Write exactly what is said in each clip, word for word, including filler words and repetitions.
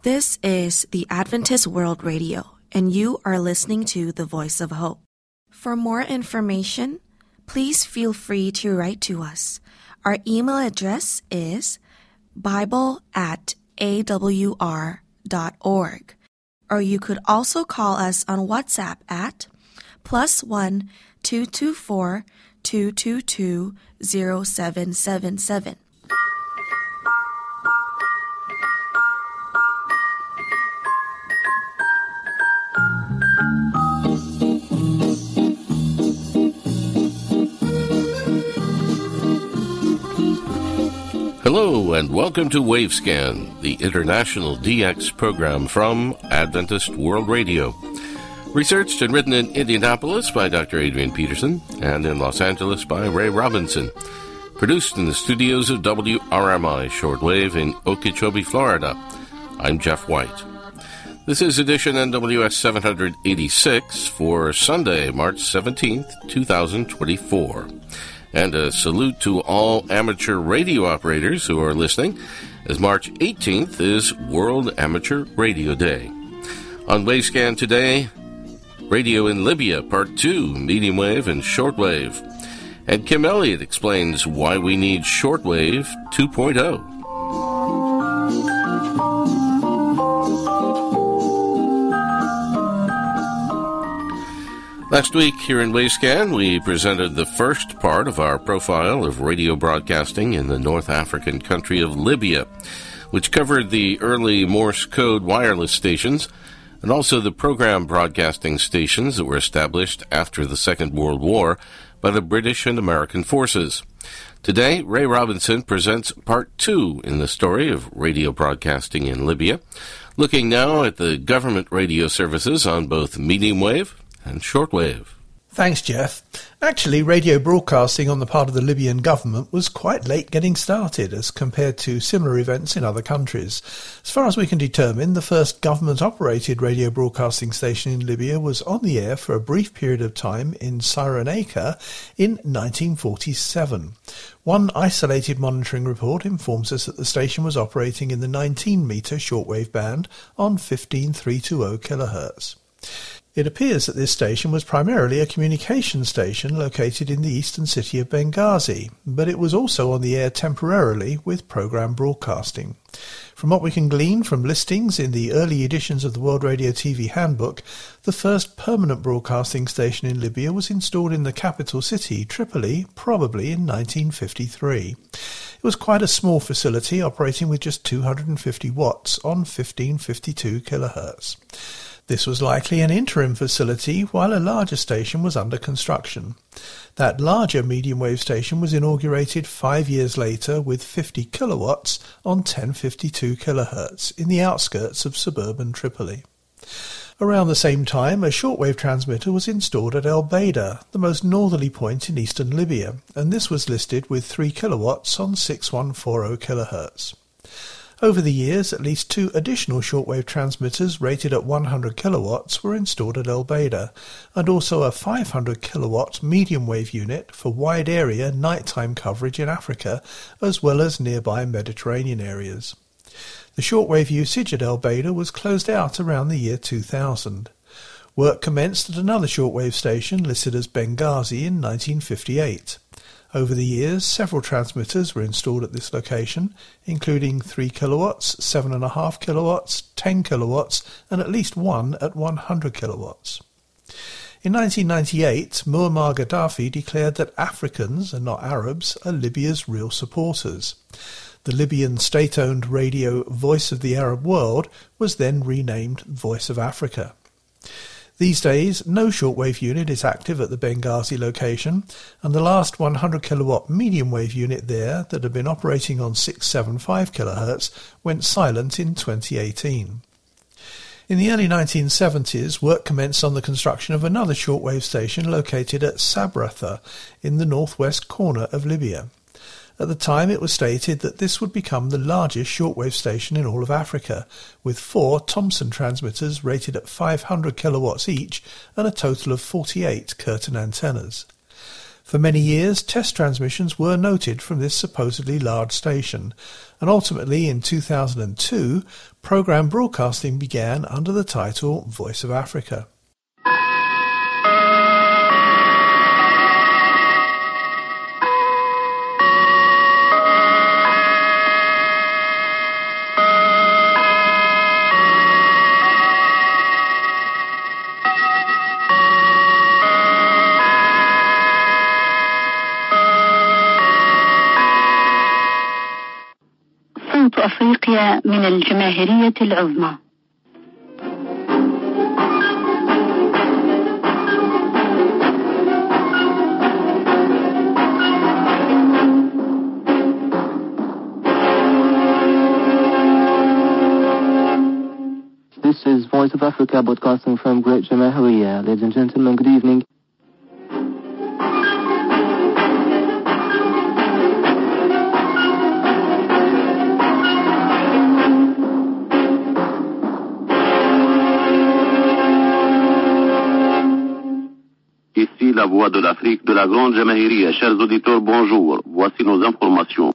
This is the Adventist World Radio, and you are listening to the Voice of Hope. For more information, please feel free to write to us. Our email address is bible at a w r dot org, or you could also call us on WhatsApp at plus one two two four two two two zero seven seven seven. Hello and welcome to Wavescan, the international D X program from Adventist World Radio. Researched and written in Indianapolis by Doctor Adrian Peterson and in Los Angeles by Ray Robinson. Produced in the studios of W R M I Shortwave in Okeechobee, Florida. I'm Jeff White. This is edition N W S seven eighty-six for Sunday, March seventeenth, twenty twenty-four. And a salute to all amateur radio operators who are listening, as March eighteenth is World Amateur Radio Day. On Wavescan today, Radio in Libya, Part two, Medium Wave and Shortwave. And Kim Elliott explains why we need Shortwave two point oh. Last week here in Wavescan, we presented the first part of our profile of radio broadcasting in the North African country of Libya, which covered the early Morse code wireless stations and also the program broadcasting stations that were established after the Second World War by the British and American forces. Today, Ray Robinson presents part two in the story of radio broadcasting in Libya, looking now at the government radio services on both medium wave and shortwave. Thanks, Jeff. Actually, radio broadcasting on the part of the Libyan government was quite late getting started as compared to similar events in other countries. As far as we can determine, the first government-operated radio broadcasting station in Libya was on the air for a brief period of time in Cyrenaica in nineteen forty-seven. One isolated monitoring report informs us that the station was operating in the nineteen metre shortwave band on fifteen thousand three hundred twenty kilohertz. It appears that this station was primarily a communication station located in the eastern city of Benghazi, but it was also on the air temporarily with program broadcasting. From what we can glean from listings in the early editions of the World Radio T V Handbook, the first permanent broadcasting station in Libya was installed in the capital city, Tripoli, probably in nineteen fifty-three. It was quite a small facility operating with just two hundred fifty watts on fifteen fifty-two kilohertz. This was likely an interim facility while a larger station was under construction. That larger medium wave station was inaugurated five years later with fifty kilowatts on ten fifty-two kilohertz in the outskirts of suburban Tripoli. Around the same time, a shortwave transmitter was installed at El Beida, the most northerly point in eastern Libya, and this was listed with three kilowatts on sixty-one forty kilohertz. Over the years, at least two additional shortwave transmitters rated at one hundred kilowatts were installed at El Beida, and also a five hundred kilowatt medium wave unit for wide area nighttime coverage in Africa, as well as nearby Mediterranean areas. The shortwave usage at El Beida was closed out around the year two thousand. Work commenced at another shortwave station listed as Benghazi in nineteen fifty-eight. Over the years, several transmitters were installed at this location, including three kilowatts, seven point five kilowatts, ten kilowatts, and at least one at one hundred kilowatts. In nineteen ninety-eight, Muammar Gaddafi declared that Africans, and not Arabs, are Libya's real supporters. The Libyan state-owned radio Voice of the Arab World was then renamed Voice of Africa. These days, no shortwave unit is active at the Benghazi location, and the last one hundred kilowatt medium wave unit there that had been operating on six seventy-five kilohertz went silent in twenty eighteen. In the early nineteen seventies, work commenced on the construction of another shortwave station located at Sabratha in the northwest corner of Libya. At the time, it was stated that this would become the largest shortwave station in all of Africa, with four Thomson transmitters rated at five hundred kilowatts each and a total of forty-eight curtain antennas. For many years, test transmissions were noted from this supposedly large station, and ultimately in two thousand two, programme broadcasting began under the title Voice of Africa. أفريقيا من الجماهيرية العظمى. This is Voice of Africa broadcasting from Great Jamahuriya. Ladies and gentlemen, good evening. Ici la voix de l'Afrique de la Grande Jamahiriya. Chers auditeurs, bonjour. Voici nos informations.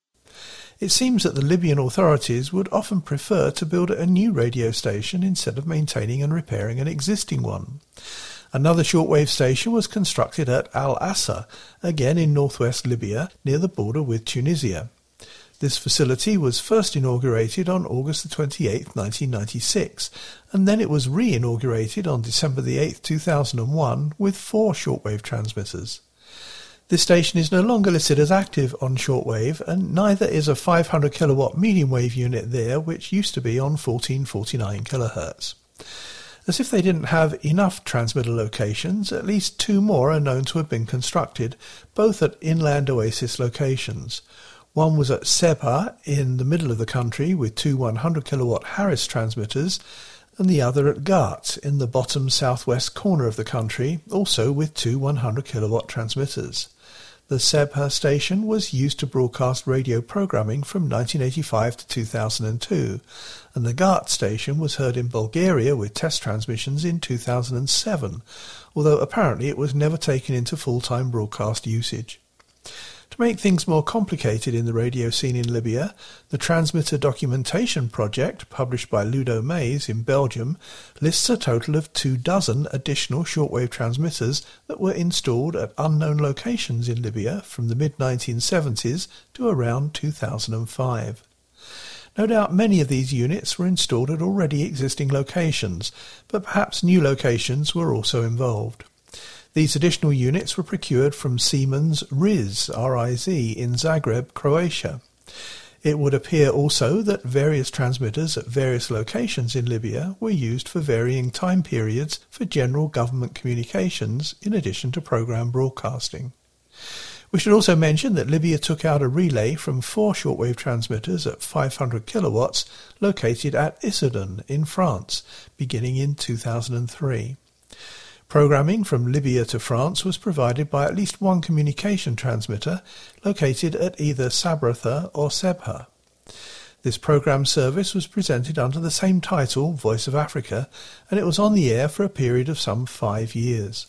It seems that the Libyan authorities would often prefer to build a new radio station instead of maintaining and repairing an existing one. Another shortwave station was constructed at Al-Assa, again in northwest Libya, near the border with Tunisia. This facility was first inaugurated on August the twenty-eighth, nineteen ninety-six, and then it was re-inaugurated on December the eighth, two thousand one, with four shortwave transmitters. This station is no longer listed as active on shortwave, and neither is a five hundred kilowatt medium wave unit there, which used to be on fourteen forty-nine kilohertz. As if they didn't have enough transmitter locations, at least two more are known to have been constructed, both at inland oasis locations. One was at Sebha in the middle of the country with two one hundred kilowatt Harris transmitters, and the other at Ghat in the bottom southwest corner of the country, also with two one hundred kilowatt transmitters. The Sebha station was used to broadcast radio programming from nineteen eighty-five to two thousand two, and the Ghat station was heard in Bulgaria with test transmissions in two thousand seven, although apparently it was never taken into full-time broadcast usage. To make things more complicated in the radio scene in Libya, the Transmitter Documentation Project, published by Ludo Mays in Belgium, lists a total of two dozen additional shortwave transmitters that were installed at unknown locations in Libya from the mid nineteen seventies to around two thousand five. No doubt many of these units were installed at already existing locations, but perhaps new locations were also involved. These additional units were procured from Siemens R I Z, R I Z in Zagreb, Croatia. It would appear also that various transmitters at various locations in Libya were used for varying time periods for general government communications in addition to programme broadcasting. We should also mention that Libya took out a relay from four shortwave transmitters at five hundred kilowatts located at Issoudun in France, beginning in two thousand three. Programming from Libya to France was provided by at least one communication transmitter located at either Sabratha or Sebha. This programme service was presented under the same title, Voice of Africa, and it was on the air for a period of some five years.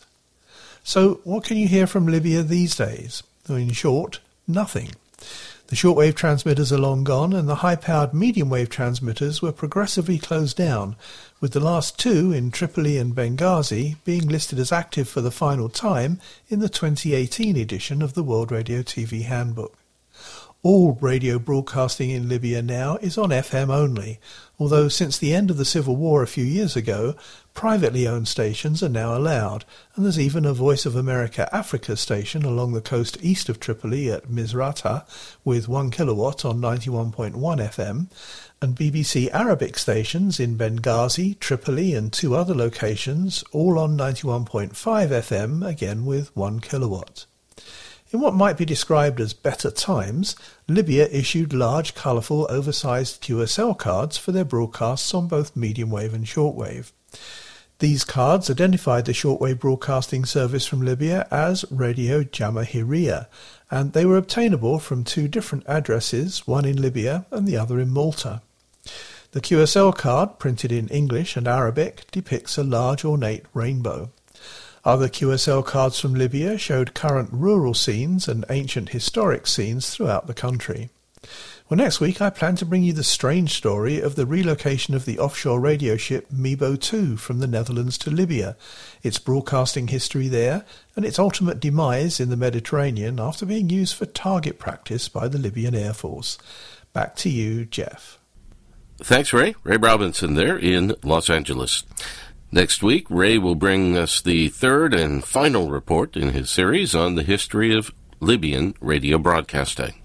So what can you hear from Libya these days? In short, nothing. The shortwave transmitters are long gone, and the high-powered medium-wave transmitters were progressively closed down, with the last two in Tripoli and Benghazi being listed as active for the final time in the twenty eighteen edition of the World Radio T V Handbook. All radio broadcasting in Libya now is on F M only, although since the end of the civil war a few years ago, privately owned stations are now allowed, and there's even a Voice of America Africa station along the coast east of Tripoli at Misrata with one kilowatt on ninety-one point one F M, and B B C Arabic stations in Benghazi, Tripoli and two other locations, all on ninety-one point five F M, again with one kilowatt. In what might be described as better times, Libya issued large, colourful, oversized Q S L cards for their broadcasts on both medium wave and shortwave. These cards identified the shortwave broadcasting service from Libya as Radio Jamahiriya, and they were obtainable from two different addresses, one in Libya and the other in Malta. The Q S L card, printed in English and Arabic, depicts a large ornate rainbow. Other Q S L cards from Libya showed current rural scenes and ancient historic scenes throughout the country. Well, next week I plan to bring you the strange story of the relocation of the offshore radio ship Mebo two from the Netherlands to Libya, its broadcasting history there, and its ultimate demise in the Mediterranean after being used for target practice by the Libyan Air Force. Back to you, Jeff. Thanks, Ray. Ray Robinson there in Los Angeles. Next week, Ray will bring us the third and final report in his series on the history of Libyan radio broadcasting.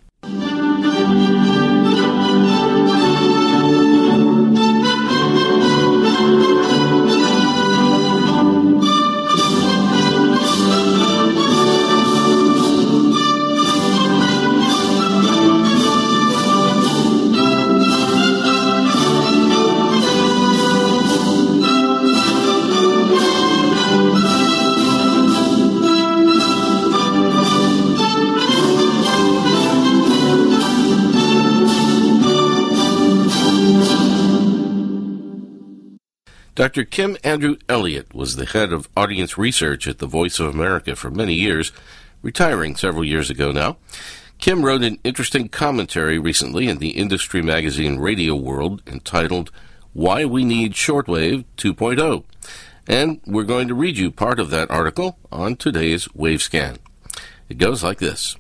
Doctor Kim Andrew Elliott was the head of audience research at the Voice of America for many years, retiring several years ago now. Kim wrote an interesting commentary recently in the industry magazine Radio World entitled Why We Need Shortwave two point oh, and we're going to read you part of that article on today's Wavescan. It goes like this.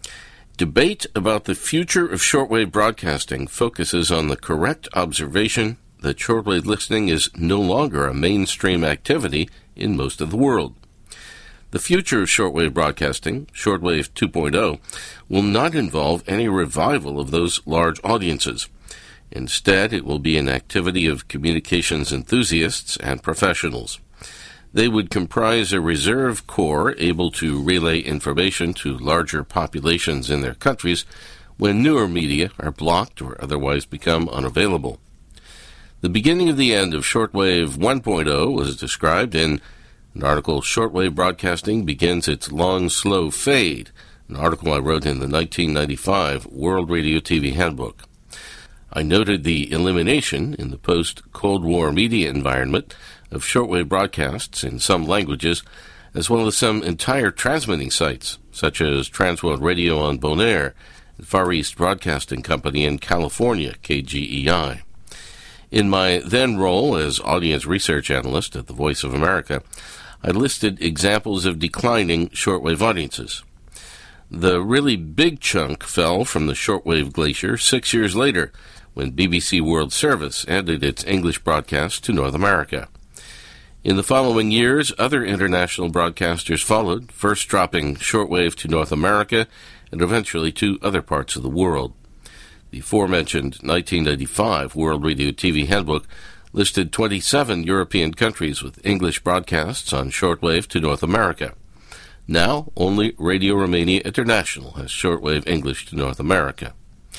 Debate about the future of shortwave broadcasting focuses on the correct observation that shortwave listening is no longer a mainstream activity in most of the world. The future of shortwave broadcasting, Shortwave two point oh, will not involve any revival of those large audiences. Instead, it will be an activity of communications enthusiasts and professionals. They would comprise a reserve corps able to relay information to larger populations in their countries when newer media are blocked or otherwise become unavailable. The beginning of the end of Shortwave one point oh was described in an article, Shortwave Broadcasting Begins Its Long, Slow Fade, an article I wrote in the nineteen ninety-five World Radio T V Handbook. I noted the elimination in the post-Cold War media environment of shortwave broadcasts in some languages, as well as some entire transmitting sites, such as Transworld Radio on Bonaire and Far East Broadcasting Company in California, K G E I. In my then role as audience research analyst at the Voice of America, I listed examples of declining shortwave audiences. The really big chunk fell from the shortwave glacier six years later, when B B C World Service ended its English broadcast to North America. In the following years, other international broadcasters followed, first dropping shortwave to North America and eventually to other parts of the world. The aforementioned nineteen ninety-five World Radio T V Handbook listed twenty-seven European countries with English broadcasts on shortwave to North America. Now, only Radio Romania International has shortwave English to North America.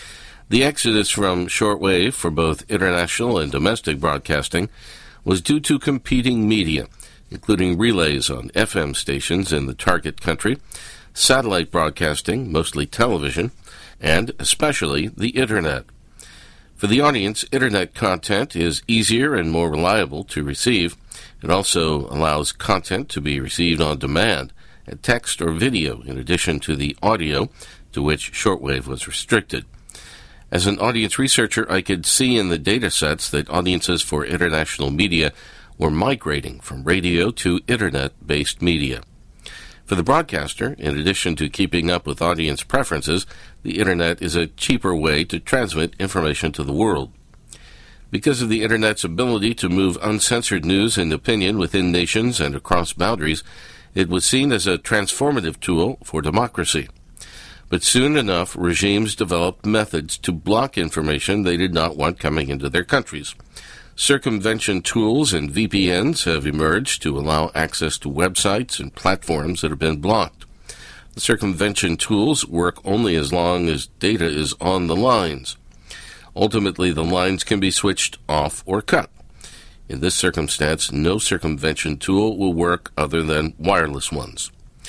The exodus from shortwave for both international and domestic broadcasting was due to competing media, including relays on F M stations in the target country, satellite broadcasting, mostly television, and especially the Internet. For the audience, Internet content is easier and more reliable to receive. It also allows content to be received on demand, and text or video, in addition to the audio, to which shortwave was restricted. As an audience researcher, I could see in the data sets that audiences for international media were migrating from radio to Internet-based media. For the broadcaster, in addition to keeping up with audience preferences, the Internet is a cheaper way to transmit information to the world. Because of the Internet's ability to move uncensored news and opinion within nations and across boundaries, it was seen as a transformative tool for democracy. But soon enough, regimes developed methods to block information they did not want coming into their countries. Circumvention tools and V P Ns have emerged to allow access to websites and platforms that have been blocked. The circumvention tools work only as long as data is on the lines. Ultimately, the lines can be switched off or cut. In this circumstance, no circumvention tool will work other than wireless ones.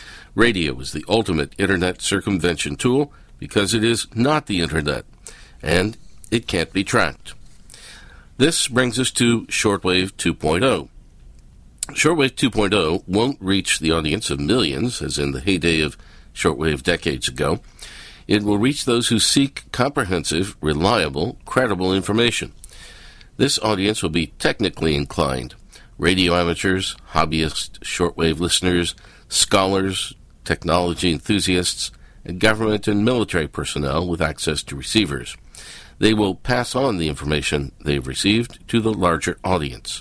Radio is the ultimate Internet circumvention tool because it is not the Internet, and it can't be tracked. This brings us to Shortwave two point oh. Shortwave two point oh won't reach the audience of millions, as in the heyday of shortwave decades ago. It will reach those who seek comprehensive, reliable, credible information. This audience will be technically inclined: radio amateurs, hobbyist shortwave listeners, scholars, technology enthusiasts, and government and military personnel with access to receivers. They will pass on the information they've received to the larger audience.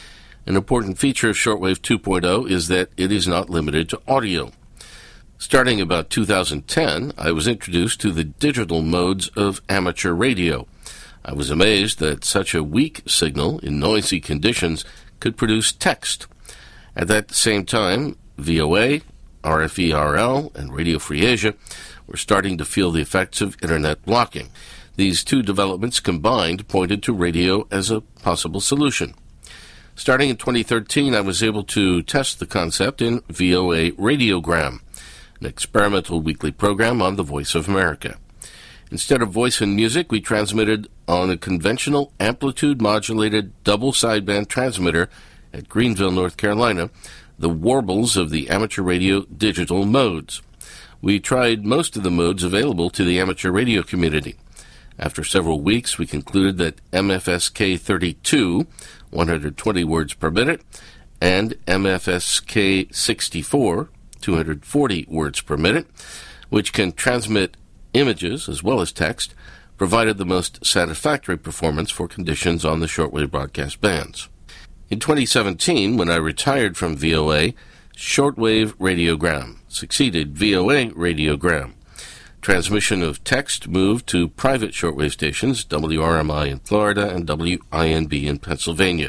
An important feature of Shortwave two point oh is that it is not limited to audio. Starting about two thousand ten, I was introduced to the digital modes of amateur radio. I was amazed that such a weak signal in noisy conditions could produce text. At that same time, V O A, R F E R L, and Radio Free Asia were starting to feel the effects of Internet blocking. These two developments combined pointed to radio as a possible solution. Starting in twenty thirteen, I was able to test the concept in V O A Radiogram, an experimental weekly program on the Voice of America. Instead of voice and music, we transmitted on a conventional amplitude-modulated double sideband transmitter at Greenville, North Carolina, the warbles of the amateur radio digital modes. We tried most of the modes available to the amateur radio community. After several weeks, we concluded that M F S K thirty-two, one hundred twenty words per minute, and M F S K sixty-four, two hundred forty words per minute, which can transmit images as well as text, provided the most satisfactory performance for conditions on the shortwave broadcast bands. In twenty seventeen, when I retired from V O A, Shortwave Radiogram succeeded V O A Radiogram. Transmission of text moved to private shortwave stations, W R M I in Florida and W I N B in Pennsylvania.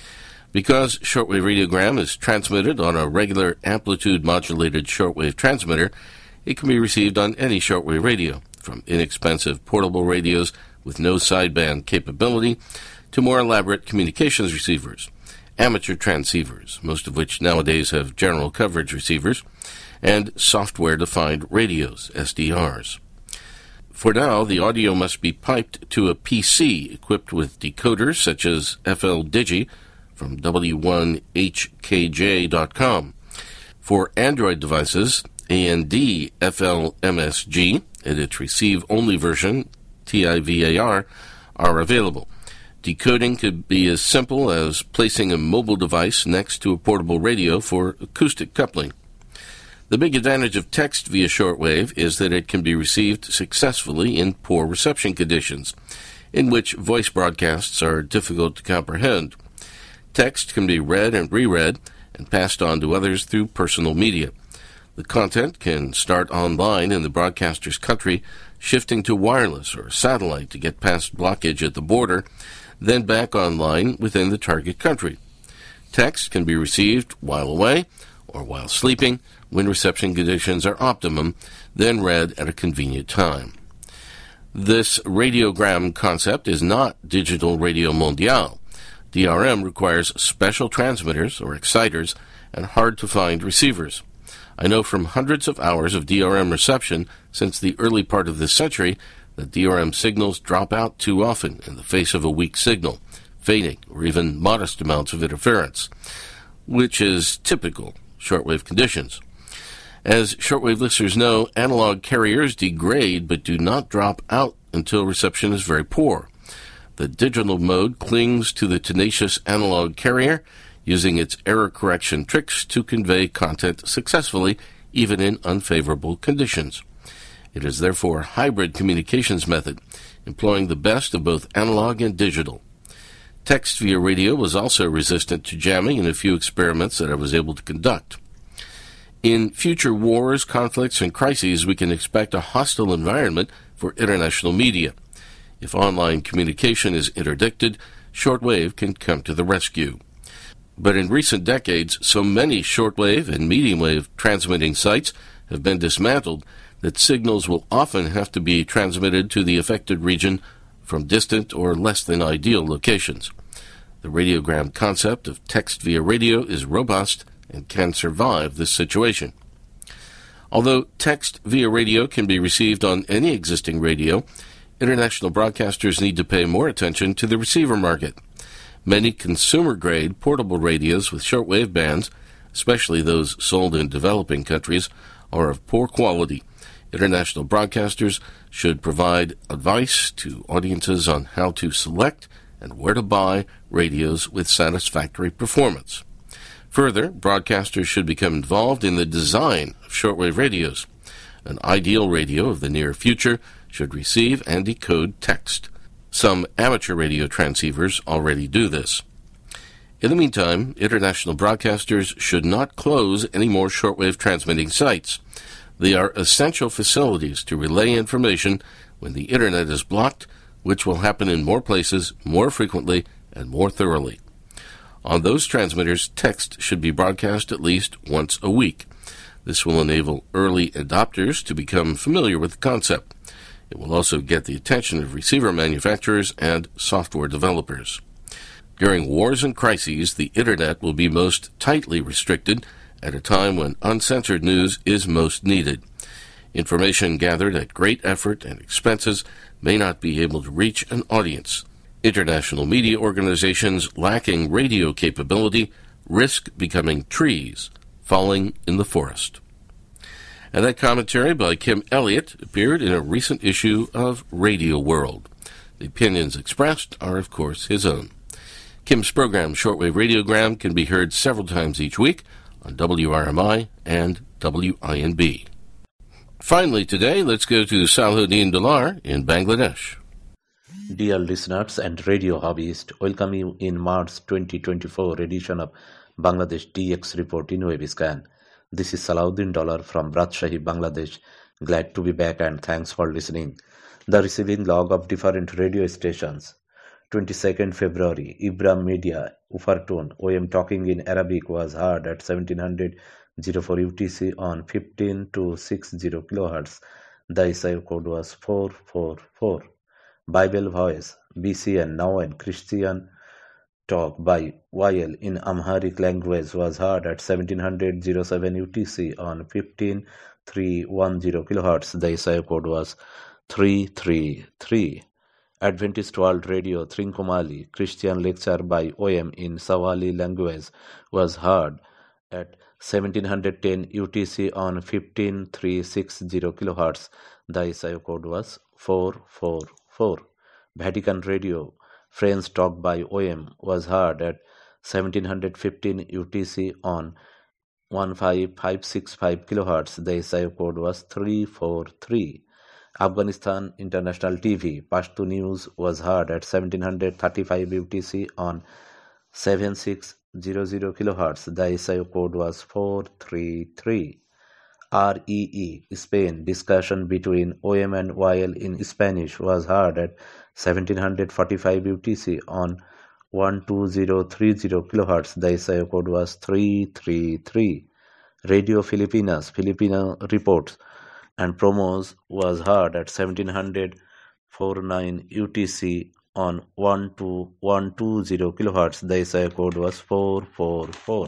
Because shortwave radiogram is transmitted on a regular amplitude-modulated shortwave transmitter, it can be received on any shortwave radio, from inexpensive portable radios with no sideband capability to more elaborate communications receivers, amateur transceivers, most of which nowadays have general coverage receivers, and software-defined radios, S D Rs. For now, the audio must be piped to a P C equipped with decoders such as F L Digi from W one H K J dot com. For Android devices, A N D F L M S G and its receive-only version, T I V A R, are available. Decoding could be as simple as placing a mobile device next to a portable radio for acoustic coupling. The big advantage of text via shortwave is that it can be received successfully in poor reception conditions, in which voice broadcasts are difficult to comprehend. Text can be read and reread and passed on to others through personal media. The content can start online in the broadcaster's country, shifting to wireless or satellite to get past blockage at the border, then back online within the target country. Text can be received while away or while sleeping, when reception conditions are optimum, then read at a convenient time. This radiogram concept is not Digital Radio Mondiale. D R M requires special transmitters or exciters and hard-to-find receivers. I know from hundreds of hours of D R M reception since the early part of this century that D R M signals drop out too often in the face of a weak signal, fading, or even modest amounts of interference, which is typical shortwave conditions. As shortwave listeners know, analog carriers degrade but do not drop out until reception is very poor. The digital mode clings to the tenacious analog carrier, using its error correction tricks to convey content successfully, even in unfavorable conditions. It is therefore a hybrid communications method, employing the best of both analog and digital. Text via radio was also resistant to jamming in a few experiments that I was able to conduct. In future wars, conflicts, and crises, we can expect a hostile environment for international media. If online communication is interdicted, shortwave can come to the rescue. But in recent decades, so many shortwave and medium-wave transmitting sites have been dismantled that signals will often have to be transmitted to the affected region from distant or less than ideal locations. The radiogram concept of text via radio is robust and can survive this situation. Although text via radio can be received on any existing radio, international broadcasters need to pay more attention to the receiver market. Many consumer-grade portable radios with shortwave bands, especially those sold in developing countries, are of poor quality. International broadcasters should provide advice to audiences on how to select and where to buy radios with satisfactory performance. Further, broadcasters should become involved in the design of shortwave radios. An ideal radio of the near future should receive and decode text. Some amateur radio transceivers already do this. In the meantime, international broadcasters should not close any more shortwave transmitting sites. They are essential facilities to relay information when the Internet is blocked, which will happen in more places, more frequently, and more thoroughly. On those transmitters, text should be broadcast at least once a week. This will enable early adopters to become familiar with the concept. It will also get the attention of receiver manufacturers and software developers. During wars and crises, the Internet will be most tightly restricted at a time when uncensored news is most needed. Information gathered at great effort and expenses may not be able to reach an audience. International media organizations lacking radio capability risk becoming trees falling in the forest. And that commentary by Kim Elliott appeared in a recent issue of Radio World. The opinions expressed are, of course, his own. Kim's program, Shortwave Radiogram, can be heard several times each week on W R M I and W I N B. Finally today, let's go to Salahuddin Dalar in Bangladesh. Dear listeners and radio hobbyists, welcome you in March twenty twenty-four edition of Bangladesh D X Report in Webscan. This is Salahuddin Dalar from Rajshahi, Bangladesh. Glad to be back and thanks for listening. The receiving log of different radio stations. twenty-second February, Ibrahim Media, Ufartun, O M Talking in Arabic was heard at seventeen hundred oh four U T C on fifteen to sixty kilohertz. The I S I code was four four four. Bible Voice, B C N Now and Christian Talk by Y L in Amharic language was heard at seventeen hundred oh seven U T C on fifteen three ten kilohertz. The I S I code was three three three. Adventist World Radio Trincomalee Christian Lecture by O M in Sawali language was heard at seventeen ten U T C on fifteen three sixty kilohertz. The I S I code was four four four. Vatican Radio French Talk by O M was heard at seventeen fifteen U T C on fifteen five sixty-five kilohertz. The I S I code was three four three. Afghanistan International T V Pashto News was heard at seventeen thirty-five U T C on seventy-six hundred kilohertz. The I S I code was four three three. R E E Spain Discussion between O M and Y L in Spanish was heard at seventeen forty-five U T C on twelve thirty kilohertz. The I S I code was three three three. Radio Filipinas Filipino Reports and Promos was heard at seventeen forty-nine U T C on twelve twenty kilohertz. The I S I code was four four four.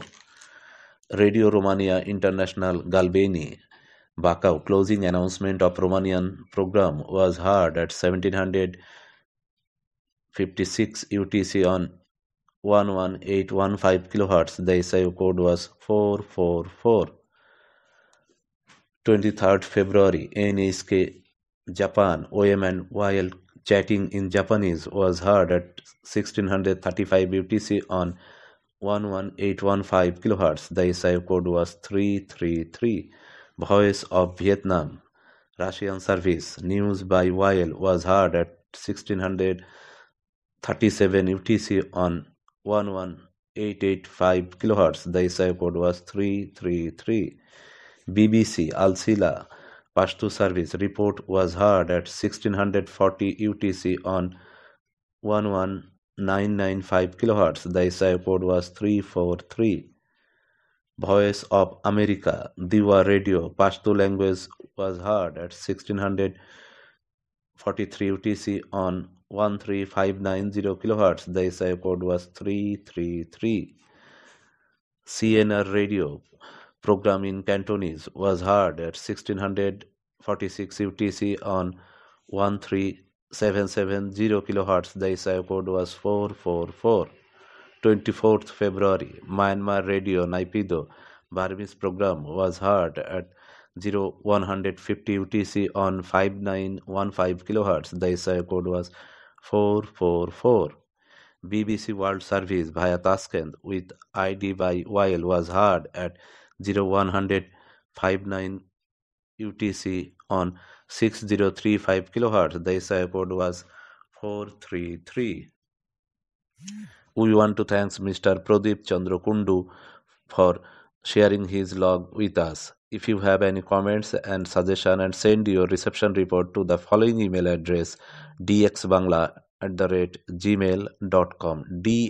Radio Romania International Galbeni Bacau closing announcement of Romanian program was heard at seventeen fifty-six U T C on eighteen fifteen kilohertz. The I S I code was four four four. twenty-third February, N H K Japan O M and Y L chatting in Japanese was heard at sixteen thirty-five U T C on eighteen fifteen kilohertz. The I S I code was three three three. Voice of Vietnam Russian service news by Y L was heard at sixteen thirty-seven U T C on eighteen eighty-five kilohertz. The I S I code was three three three. B B C Al Sila Pashto service report was heard at sixteen forty U T C on eleven ninety-five kilohertz. The I S I code was three four three. Voice of America Diva Radio Pashto language was heard at sixteen forty-three U T C on thirteen five ninety kilohertz. The I S I code was three three three. C N R Radio program in Cantonese was heard at sixteen forty-six U T C on thirteen seven seventy kilohertz. The I S I code was four four four. twenty-fourth February, Myanmar Radio Naypyidaw Burmese program was heard at one fifty U T C on five nine one five kilohertz. The S I O code was four four four. B B C World Service via Tashkent with I D by Y L was heard at one hundred fifty-nine U T C on six thousand thirty-five kilohertz. The S I O code was four three three. We want to thank Mister Pradeep Chandra Kundu for sharing his log with us. If you have any comments and suggestion, and send your reception report to the following email address: dxbangla at the rate gmail dot com.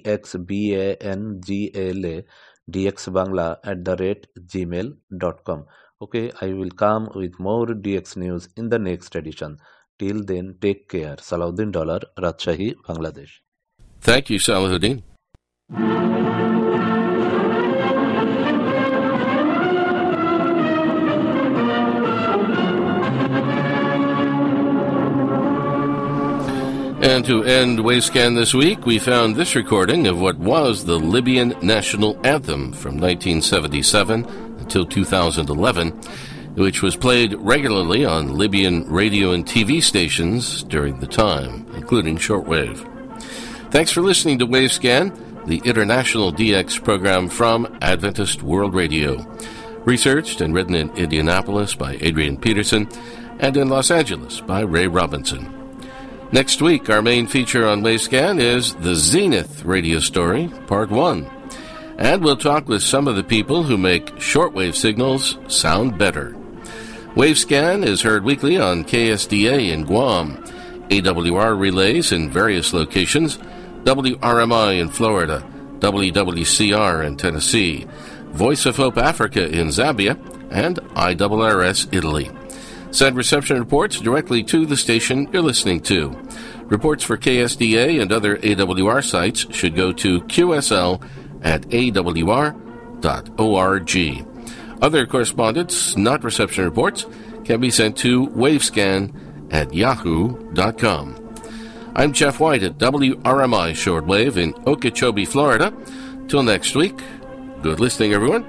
dxbangla dxbangla at the rate gmail dot com. Okay, I will come with more D X news in the next edition. Till then, take care. Salahuddin Dollar, Rajshahi, Bangladesh. Thank you, Salahuddin. And to end Wavescan this week, we found this recording of what was the Libyan national anthem from nineteen seventy-seven until two thousand eleven, which was played regularly on Libyan radio and T V stations during the time, including shortwave. Thanks for listening to Wavescan, the international D X program from Adventist World Radio. Researched and written in Indianapolis by Adrian Peterson and in Los Angeles by Ray Robinson. Next week, our main feature on Wavescan is the Zenith radio story, Part one. And we'll talk with some of the people who make shortwave signals sound better. Wavescan is heard weekly on K S D A in Guam, A W R relays in various locations, W R M I in Florida, W W C R in Tennessee, Voice of Hope Africa in Zambia, and I R R S Italy. Send reception reports directly to the station you're listening to. Reports for K S D A and other A W R sites should go to Q S L at A W R dot org. Other correspondence, not reception reports, can be sent to wavescan at yahoo dot com. I'm Jeff White at W R M I Shortwave in Okeechobee, Florida. Till next week, good listening, everyone.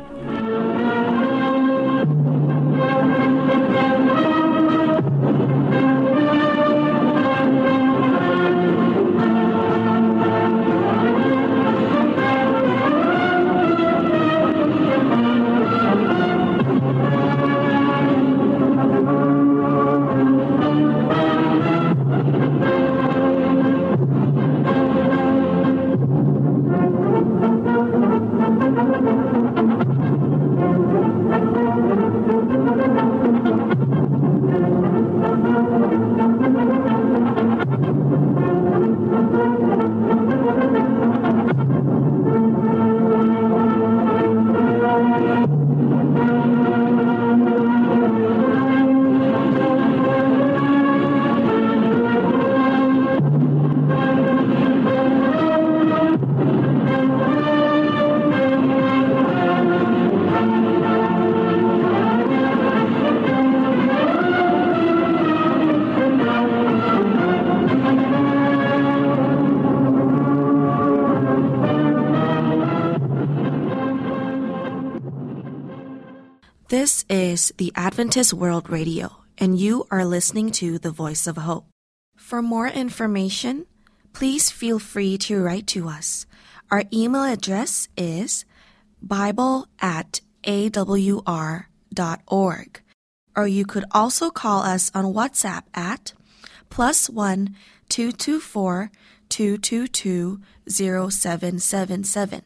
This is the Adventist World Radio, and you are listening to the Voice of Hope. For more information, please feel free to write to us. Our email address is bible at a w r dot org, or you could also call us on WhatsApp at plus one two two four two two two zero seven seven seven.